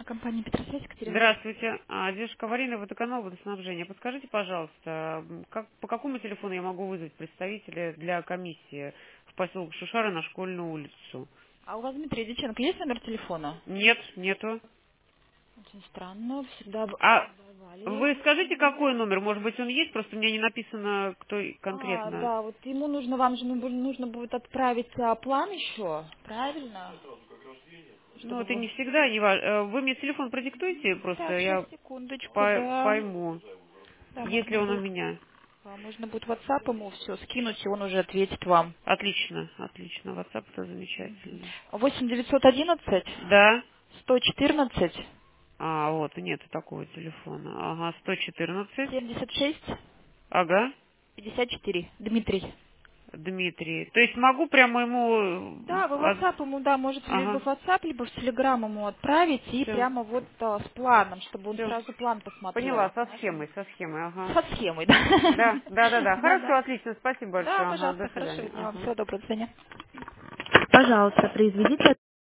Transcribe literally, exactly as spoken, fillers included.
Компания Петросвязь, Екатерина. Здравствуйте. А, Девушка, аварийный водоканал водоснабжения. Подскажите, пожалуйста, м, как, по какому телефону я могу вызвать представителя для комиссии в поселок Шушары на Школьную улицу? А у вас, Дмитрий Дьяченко, есть номер телефона? Нет, нету. Очень странно, всегда б- А давали. вы скажите, какой номер? Может быть, он есть? Просто у меня не написано, кто и А, конкретно. да, вот ему нужно, вам же ну- нужно будет отправить а, план еще, правильно? Ну, Чтобы это вы... не всегда, не важно. Вы мне телефон продиктуйте, просто Так, сейчас, я секундочку, по- да. пойму, Да, если можно он у будет, меня. а, можно будет WhatsApp ему все скинуть, и он уже ответит вам. Отлично, отлично. WhatsApp это замечательно. восемь девятьсот одиннадцать Да. сто четырнадцать А, вот, нету такого телефона. Ага, сто четырнадцать. семьдесят шесть Ага, пятьдесят четыре. Дмитрий. Дмитрий. То есть могу прямо ему... Да, вы в э, от- WhatsApp ему, да, можете либо Ага, в WhatsApp, либо в Telegram ему отправить и все, прямо вот а, с планом, чтобы он все. сразу план посмотрел. Поняла, со Нашим- схемой, со схемой, ага. Со схемой, да. Да, да, да, да. Да, Хорошо, да. отлично, спасибо Да, большое. Ага, до пожалуйста, свидания. хорошего дня вам. Ага. Всего доброго, до свидания. Пожалуйста, произведите